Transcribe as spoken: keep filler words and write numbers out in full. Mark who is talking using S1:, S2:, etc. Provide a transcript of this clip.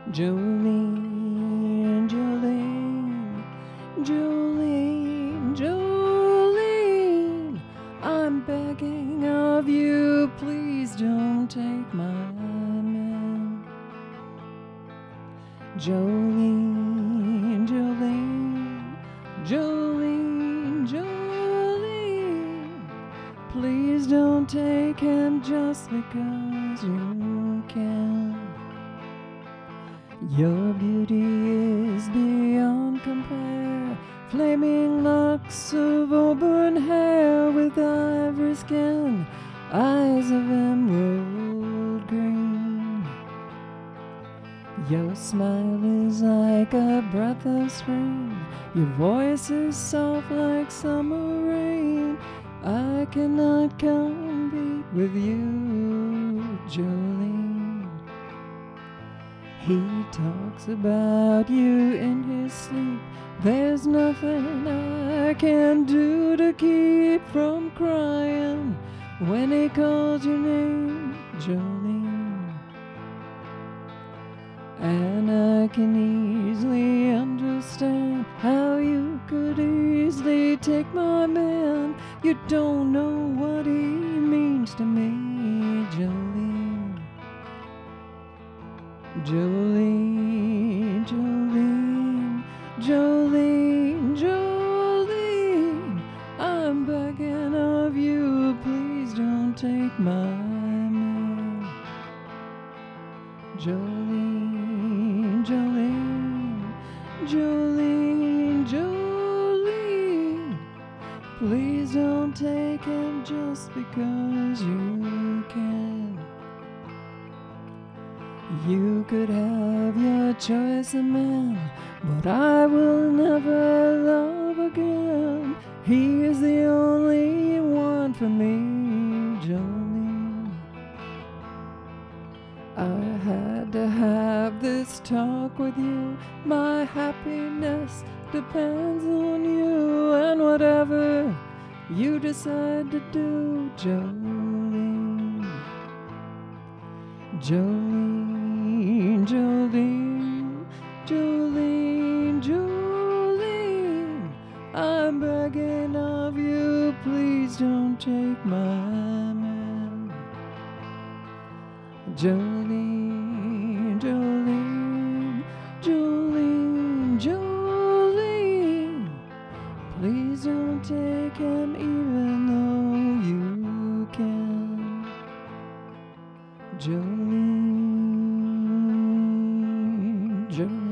S1: Jolene, Jolene, Jolene, Jolene, I'm begging of you, please don't take my man. Jolene, Jolene, Jolene, Jolene, please don't take him just because you can. Your beauty is beyond compare, flaming locks of auburn hair with ivory skin, eyes of emerald green. Your smile is like a breath of spring, your voice is soft like summer rain. I cannot compete with you, Jolene. He talks about you in his sleep. There's nothing I can do to keep from crying when he calls your name, Jolene. And I can easily understand how you could easily take my man. You don't know what he means to me, Jolene. Jolene, Jolene, Jolene, Jolene, I'm begging of you, please don't take my man. Jolene, Jolene, Jolene, Jolene, please don't take him just because you can. You could have your choice of man, but I will never love again. He is the only one for me, Jolene. I had to have this talk with you. My happiness depends on you, and whatever you decide to do, Jolene. Jolene, Jolene, Jolene, Jolene, I'm begging of you, please don't take my man. Jolene, Jolene, Jolene, Jolene, please don't take him even though you can. Jolene, Jolene.